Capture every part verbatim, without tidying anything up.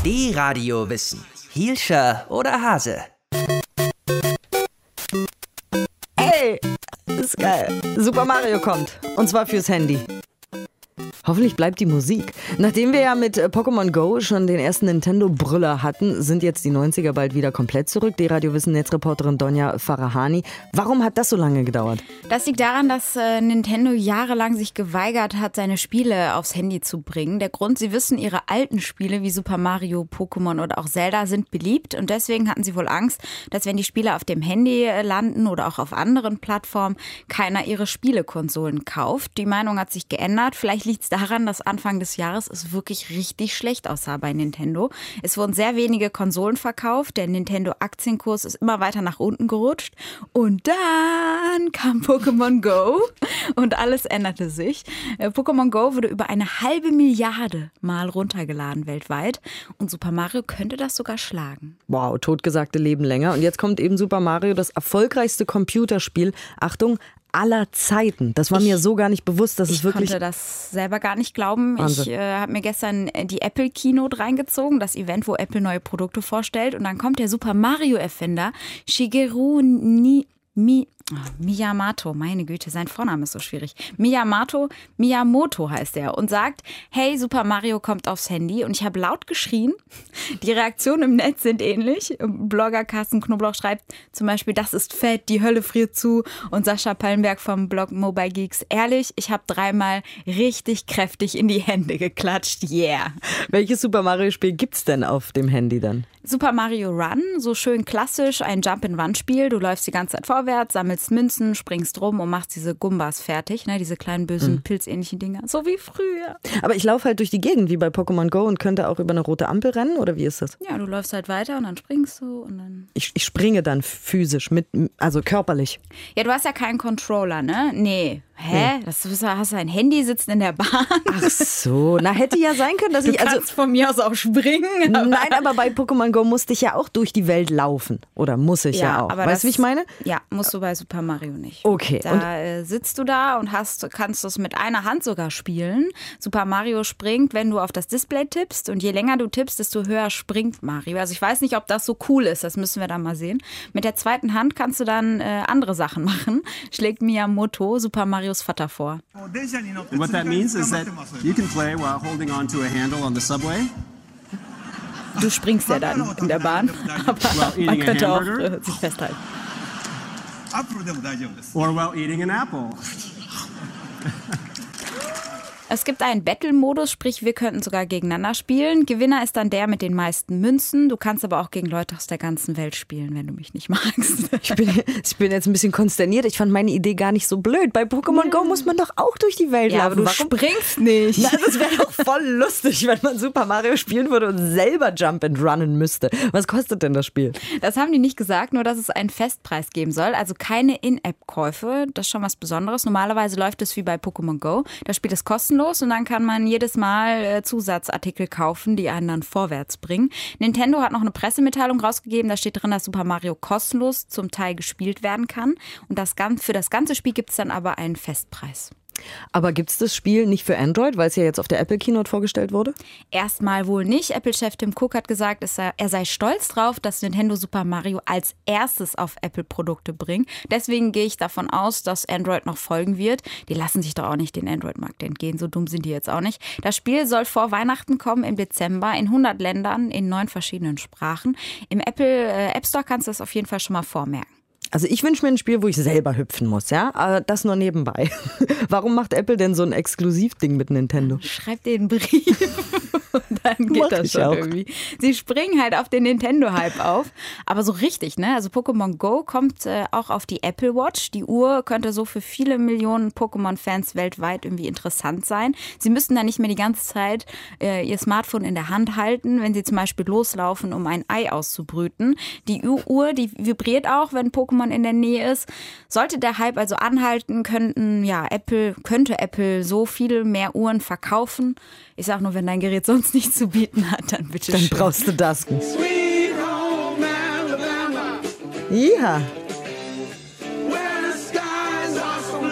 D-Radio Wissen. Hielscher oder Hase? Ey, ist geil. Super Mario kommt. Und zwar fürs Handy. Hoffentlich bleibt die Musik. Nachdem wir ja mit Pokémon Go schon den ersten Nintendo-Brüller hatten, sind jetzt die neunziger bald wieder komplett zurück. Die Radio-Wissen-Netzreporterin Donja Farahani. Warum hat das so lange gedauert? Das liegt daran, dass äh, Nintendo jahrelang sich geweigert hat, seine Spiele aufs Handy zu bringen. Der Grund, sie wissen, ihre alten Spiele wie Super Mario, Pokémon oder auch Zelda sind beliebt. Und deswegen hatten sie wohl Angst, dass wenn die Spiele auf dem Handy landen oder auch auf anderen Plattformen, keiner ihre Spielekonsolen kauft. Die Meinung hat sich geändert. Vielleicht liegt es daran, dass Anfang des Jahres es wirklich richtig schlecht aussah bei Nintendo. Es wurden sehr wenige Konsolen verkauft. Der Nintendo-Aktienkurs ist immer weiter nach unten gerutscht. Und dann kam Pokémon Go und alles änderte sich. Pokémon Go wurde über eine halbe Milliarde Mal runtergeladen weltweit. Und Super Mario könnte das sogar schlagen. Wow, totgesagte leben länger. Und jetzt kommt eben Super Mario, das erfolgreichste Computerspiel. Achtung, aller Zeiten. Das war ich, mir so gar nicht bewusst, dass es wirklich... Ich konnte das selber gar nicht glauben. Wahnsinn. Ich äh, habe mir gestern die Apple Keynote reingezogen, das Event, wo Apple neue Produkte vorstellt. Und dann kommt der Super Mario-Erfinder Shigeru Ni, Mi, oh, Miyamoto, meine Güte, sein Vorname ist so schwierig. Miyamoto, Miyamoto heißt er und sagt, hey, Super Mario kommt aufs Handy. Und ich habe laut geschrien. Die Reaktionen im Netz sind ähnlich. Blogger Carsten Knoblauch schreibt zum Beispiel, das ist fett, die Hölle friert zu. Und Sascha Pallenberg vom Blog Mobile Geeks, ehrlich, ich habe dreimal richtig kräftig in die Hände geklatscht. Yeah. Welches Super Mario-Spiel gibt's denn auf dem Handy dann? Super Mario Run, so schön klassisch, ein Jump-and-Run-Spiel. Du läufst die ganze Zeit vorwärts, sammelst Münzen, springst rum und machst diese Gumbas fertig, ne? Diese kleinen bösen mhm. pilzähnlichen Dinger, so wie früher. Aber ich laufe halt durch die Gegend wie bei Pokémon Go und könnte auch über eine rote Ampel rennen, oder wie ist das? Ja, du läufst halt weiter und dann springst du und dann... Ich, ich springe dann physisch, mit, also körperlich. Ja, du hast ja keinen Controller, ne? Nee. Hä? Nee. Das, du hast ein Handy sitzen in der Bahn. Ach so, na hätte ja sein können, dass du ich... also kannst von mir aus auch springen. Aber Nein, aber bei Pokémon Go musste ich ja auch durch die Welt laufen. Oder muss ich ja, ja auch. Aber weißt du, das, wie ich meine? Ja, musst du bei Super Mario nicht. Okay. Da und äh, sitzt du da und hast, kannst es mit einer Hand sogar spielen. Super Mario springt, wenn du auf das Display tippst. Und je länger du tippst, desto höher springt Mario. Also ich weiß nicht, ob das so cool ist. Das müssen wir dann mal sehen. Mit der zweiten Hand kannst du dann äh, andere Sachen machen. Schlägt Miyamoto Super Marios Vater vor. What that means is that you can play while holding on to a handle on the subway. Du springst ja dann in der Bahn, aber man könnte auch äh, sich festhalten. Or while eating an apple. Es gibt einen Battle-Modus, sprich wir könnten sogar gegeneinander spielen. Gewinner ist dann der mit den meisten Münzen. Du kannst aber auch gegen Leute aus der ganzen Welt spielen, wenn du mich nicht magst. Ich bin, ich bin jetzt ein bisschen konsterniert. Ich fand meine Idee gar nicht so blöd. Bei Pokémon ja. Go muss man doch auch durch die Welt ja, laufen. Aber du Warum? springst nicht. Na, das wäre doch voll lustig, wenn man Super Mario spielen würde und selber Jump and Runnen müsste. Was kostet denn das Spiel? Das haben die nicht gesagt, nur dass es einen Festpreis geben soll. Also keine In-App-Käufe. Das ist schon was Besonderes. Normalerweise läuft es wie bei Pokémon Go. Das Spiel ist kostenlos. Und dann kann man jedes Mal äh, Zusatzartikel kaufen, die einen dann vorwärts bringen. Nintendo hat noch eine Pressemitteilung rausgegeben, da steht drin, dass Super Mario kostenlos zum Teil gespielt werden kann. Und das, für das ganze Spiel gibt es dann aber einen Festpreis. Aber gibt es das Spiel nicht für Android, weil es ja jetzt auf der Apple Keynote vorgestellt wurde? Erstmal wohl nicht. Apple-Chef Tim Cook hat gesagt, er sei stolz drauf, dass Nintendo Super Mario als erstes auf Apple-Produkte bringt. Deswegen gehe ich davon aus, dass Android noch folgen wird. Die lassen sich doch auch nicht den Android-Markt entgehen. So dumm sind die jetzt auch nicht. Das Spiel soll vor Weihnachten kommen im Dezember in hundert Ländern in neun verschiedenen Sprachen. Im Apple äh, App Store kannst du das auf jeden Fall schon mal vormerken. Also ich wünsche mir ein Spiel, wo ich selber hüpfen muss, ja? Aber das nur nebenbei. Warum macht Apple denn so ein Exklusivding mit Nintendo? Schreib dir einen Brief und dann geht Mach das schon auch. irgendwie. Sie springen halt auf den Nintendo-Hype auf, aber so richtig, ne? Also Pokémon Go kommt äh, auch auf die Apple Watch. Die Uhr könnte so für viele Millionen Pokémon-Fans weltweit irgendwie interessant sein. Sie müssten da nicht mehr die ganze Zeit äh, ihr Smartphone in der Hand halten, wenn sie zum Beispiel loslaufen, um ein Ei auszubrüten. Die Uhr, die vibriert auch, wenn Pokémon in der Nähe ist. Sollte der Hype also anhalten, könnten, ja, Apple, könnte Apple so viel mehr Uhren verkaufen. Ich sag nur, wenn dein Gerät sonst nichts zu bieten hat, dann bitte Dann schön. brauchst du das. Ja.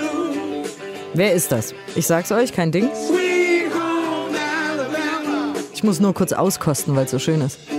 Wer ist das? Ich sag's euch, kein Ding. Ich muss nur kurz auskosten, weil es so schön ist.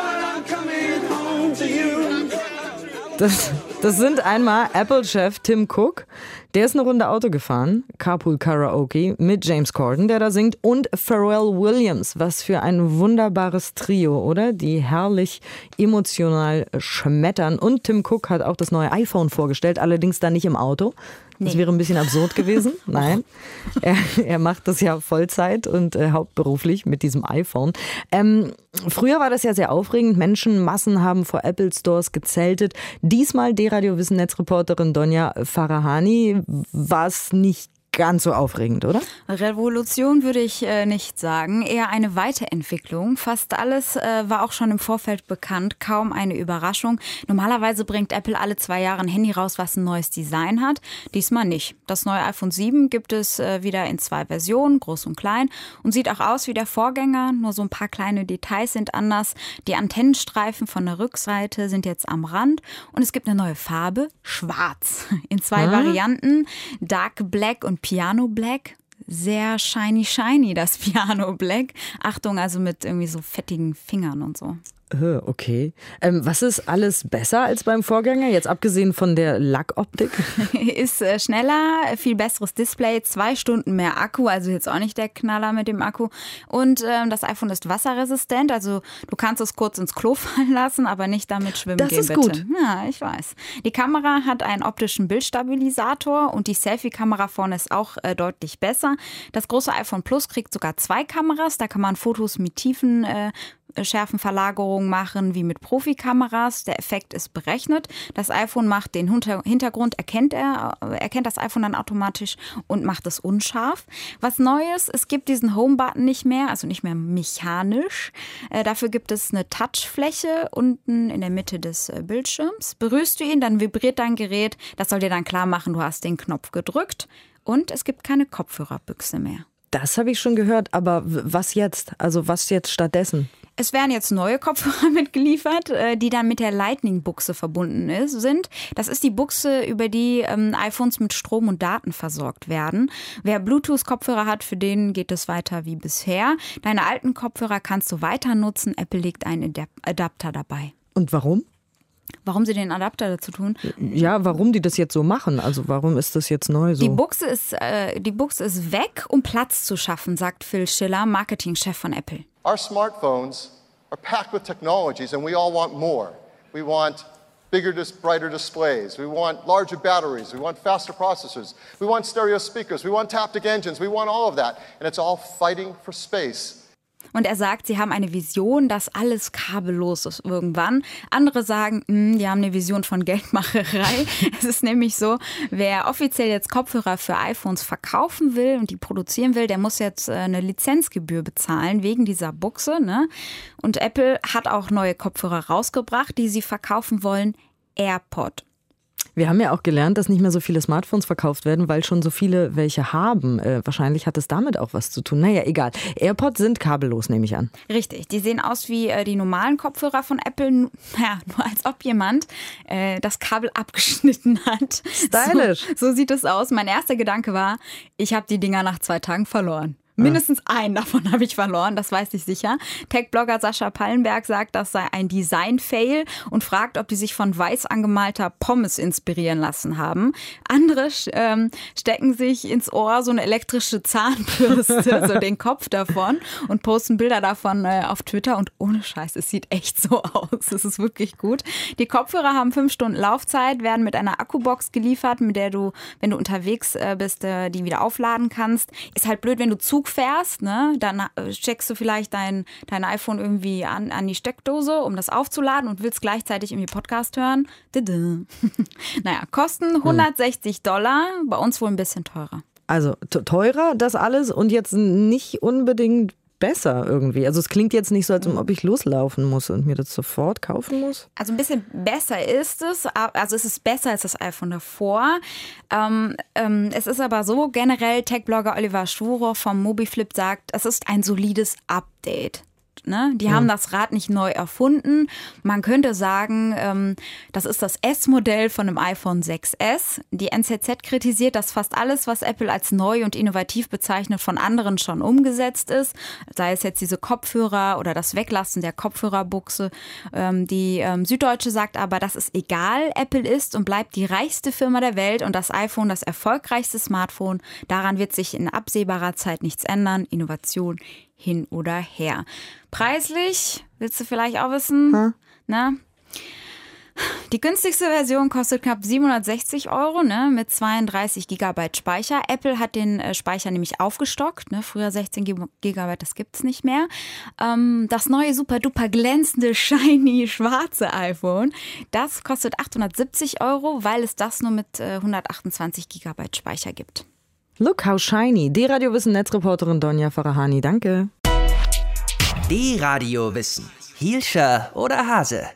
Das, das sind einmal Apple-Chef Tim Cook, der ist eine Runde Auto gefahren, Carpool Karaoke, mit James Corden, der da singt, und Pharrell Williams. Was für ein wunderbares Trio, oder? Die herrlich emotional schmettern. Und Tim Cook hat auch das neue iPhone vorgestellt, allerdings dann nicht im Auto. Das nee. wäre ein bisschen absurd gewesen. Nein, er, er macht das ja Vollzeit und äh, hauptberuflich mit diesem iPhone. Ähm, früher war das ja sehr aufregend. Menschenmassen haben vor Apple Stores gezeltet. Diesmal D-Radio-Wissen-Netzreporterin Donja Farahani. War es nicht ganz so aufregend, oder? Revolution würde ich äh, nicht sagen, eher eine Weiterentwicklung. Fast alles äh, war auch schon im Vorfeld bekannt, kaum eine Überraschung. Normalerweise bringt Apple alle zwei Jahre ein Handy raus, was ein neues Design hat. Diesmal nicht. Das neue iPhone sieben gibt es äh, wieder in zwei Versionen, groß und klein, und sieht auch aus wie der Vorgänger, nur so ein paar kleine Details sind anders. Die Antennenstreifen von der Rückseite sind jetzt am Rand und es gibt eine neue Farbe, schwarz, in zwei hm? Varianten, Dark Black und Piano Black. Sehr shiny, shiny, das Piano Black. Achtung, also mit irgendwie so fettigen Fingern und so. Okay. Ähm, was ist alles besser als beim Vorgänger, jetzt abgesehen von der Lackoptik? Ist äh, schneller, viel besseres Display, zwei Stunden mehr Akku, also jetzt auch nicht der Knaller mit dem Akku. Und ähm, das iPhone ist wasserresistent, also du kannst es kurz ins Klo fallen lassen, aber nicht damit schwimmen das gehen, ist bitte. Gut. Ja, ich weiß. Die Kamera hat einen optischen Bildstabilisator und die Selfie-Kamera vorne ist auch äh, deutlich besser. Das große iPhone Plus kriegt sogar zwei Kameras, da kann man Fotos mit tiefen äh, Schärfenverlagerung machen wie mit Profikameras. Der Effekt ist berechnet. Das iPhone macht den Hintergrund, erkennt er, erkennt das iPhone dann automatisch und macht es unscharf. Was Neues, es gibt diesen Home-Button nicht mehr, also nicht mehr mechanisch. Äh, dafür gibt es eine Touchfläche unten in der Mitte des äh, Bildschirms. Berührst du ihn, dann vibriert dein Gerät. Das soll dir dann klar machen, du hast den Knopf gedrückt. Und es gibt keine Kopfhörerbüchse mehr. Das habe ich schon gehört, aber was jetzt? Also was jetzt stattdessen? Es werden jetzt neue Kopfhörer mitgeliefert, die dann mit der Lightning-Buchse verbunden sind. Das ist die Buchse, über die ähm, iPhones mit Strom und Daten versorgt werden. Wer Bluetooth-Kopfhörer hat, für den geht es weiter wie bisher. Deine alten Kopfhörer kannst du weiter nutzen. Apple legt einen Adapter dabei. Und warum? Warum sie den Adapter dazu tun? Ja, warum die das jetzt so machen. Also warum ist das jetzt neu so? Die Buchse ist, äh, die Buchse ist weg, um Platz zu schaffen, sagt Phil Schiller, Marketingchef von Apple. Our smartphones are packed with technologies and we all want more. We want bigger, brighter displays. We want larger batteries. We want faster processors. We want stereo speakers. We want taptic engines. We want all of that. And it's all fighting for space. Und er sagt, sie haben eine Vision, dass alles kabellos ist irgendwann. Andere sagen, mh, die haben eine Vision von Geldmacherei. Es ist nämlich so, wer offiziell jetzt Kopfhörer für iPhones verkaufen will und die produzieren will, der muss jetzt eine Lizenzgebühr bezahlen wegen dieser Buchse, ne? Und Apple hat auch neue Kopfhörer rausgebracht, die sie verkaufen wollen. AirPod. Wir haben ja auch gelernt, dass nicht mehr so viele Smartphones verkauft werden, weil schon so viele welche haben. Äh, wahrscheinlich hat es damit auch was zu tun. Naja, egal. AirPods sind kabellos, nehme ich an. Richtig, die sehen aus wie äh, die normalen Kopfhörer von Apple. Naja, nur als ob jemand äh, das Kabel abgeschnitten hat. Stylisch. So, so sieht es aus. Mein erster Gedanke war, ich habe die Dinger nach zwei Tagen verloren. Mindestens einen davon habe ich verloren, das weiß ich sicher. Tech-Blogger Sascha Pallenberg sagt, das sei ein Design-Fail und fragt, ob die sich von weiß angemalter Pommes inspirieren lassen haben. Andere ähm, stecken sich ins Ohr so eine elektrische Zahnbürste, so den Kopf davon, und posten Bilder davon äh, auf Twitter. Und ohne Scheiß, es sieht echt so aus. Es ist wirklich gut. Die Kopfhörer haben fünf Stunden Laufzeit, werden mit einer Akkubox geliefert, mit der du, wenn du unterwegs äh, bist, äh, die wieder aufladen kannst. Ist halt blöd, wenn du Zug fährst, ne, dann steckst du vielleicht dein, dein iPhone irgendwie an, an die Steckdose, um das aufzuladen, und willst gleichzeitig irgendwie Podcast hören. Naja, kosten hundertsechzig Dollar, bei uns wohl ein bisschen teurer. Also teurer das alles und jetzt nicht unbedingt besser irgendwie. Also es klingt jetzt nicht so, als ob ich loslaufen muss und mir das sofort kaufen muss. Also ein bisschen besser ist es. Also es ist besser als das iPhone davor. Ähm, ähm, es ist aber so, generell Tech-Blogger Oliver Schwurow vom Mobiflip sagt, es ist ein solides Update. Ne? Die haben das Rad nicht neu erfunden. Man könnte sagen, ähm, das ist das S-Modell von einem iPhone sechs S. Die N Z Z kritisiert, dass fast alles, was Apple als neu und innovativ bezeichnet, von anderen schon umgesetzt ist. Sei es jetzt diese Kopfhörer oder das Weglassen der Kopfhörerbuchse. Ähm, die ähm, Süddeutsche sagt aber, dass es egal, Apple ist und bleibt die reichste Firma der Welt und das iPhone das erfolgreichste Smartphone. Daran wird sich in absehbarer Zeit nichts ändern. Innovation hin oder her. Preislich, willst du vielleicht auch wissen? Hm. Na? Die günstigste Version kostet knapp siebenhundertsechzig Euro, ne, mit zweiunddreißig Gigabyte Speicher. Apple hat den äh, Speicher nämlich aufgestockt. Ne, früher sechzehn Gigabyte, das gibt's nicht mehr. Ähm, das neue super duper glänzende, shiny, schwarze iPhone, das kostet achthundertsiebzig Euro, weil es das nur mit äh, hundertachtundzwanzig Gigabyte Speicher gibt. Look how shiny. D-Radio Wissen Netzreporterin Donja Farahani, danke. D-Radio Wissen. Hielscher oder Hase?